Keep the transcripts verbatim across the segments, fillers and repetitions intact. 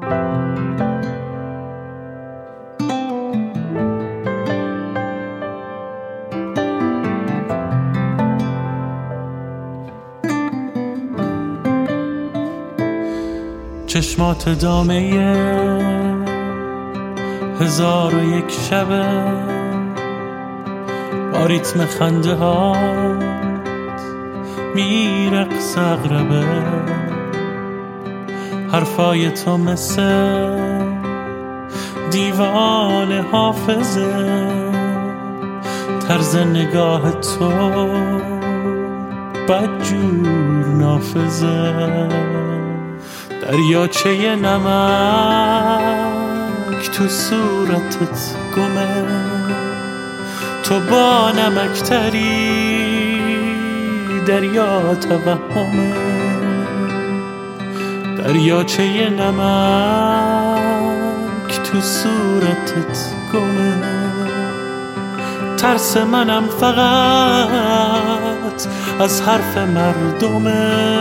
چشمات دامه هزار و یک شبه، با ریتم خنده هات میرقص اغربه. حرفای تو مثل دیوان حافظه، طرز نگاه تو بدجور نافذه. دریاچه نمک تو صورتت گمه، تو با نمکتری دریا توهمه. دریاچه نمک تو صورتت گمه، ترس منم فقط از حرف مردمه.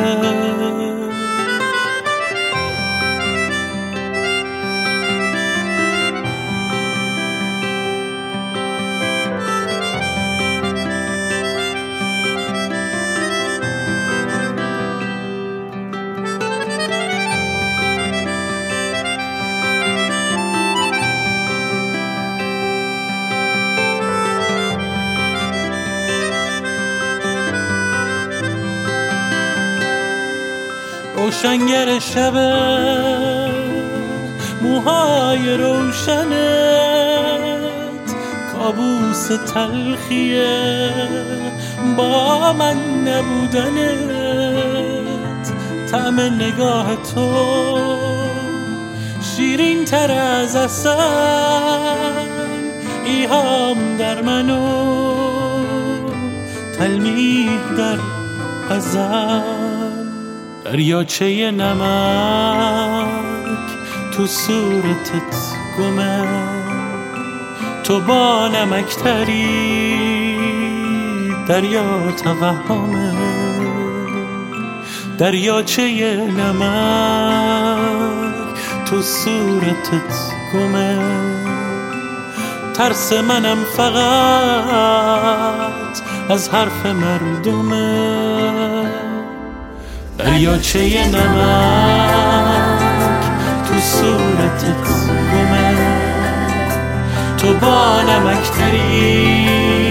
روشنگر شبه، موهای روشنت، کابوس تلخیه با من نبودنت. طعم نگاه تو شیرین تر از عسل، ایهام در منو تلمیح در غزل. دریاچه نمک تو صورتت گمه، تو با نمکتری دریا توهمه. دریاچه نمک تو صورتت گمه، ترس منم فقط از حرف مردمه. دریاچه نمک تو صورتت گمه، تو با نمکتری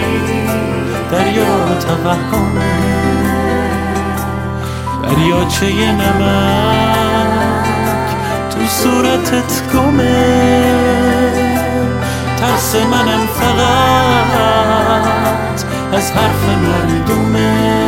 دریا توهمه. دریاچه نمک تو صورتت گمه، ترس منم فقط از حرف مردمه.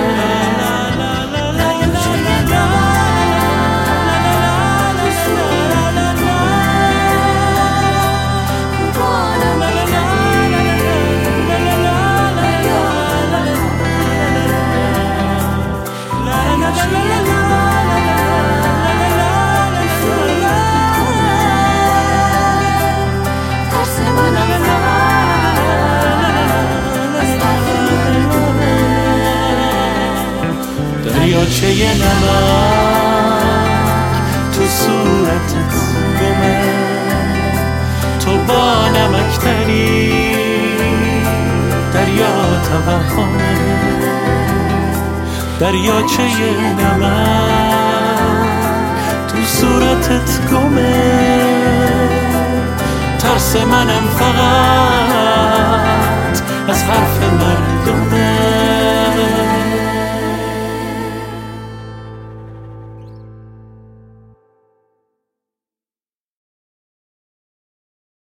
دریاچه نمک تو صورتت گمه، تو با نمکتری دریا توهمه. دریاچه نمک تو صورتت گمه، ترس منم فقط از حرف مرد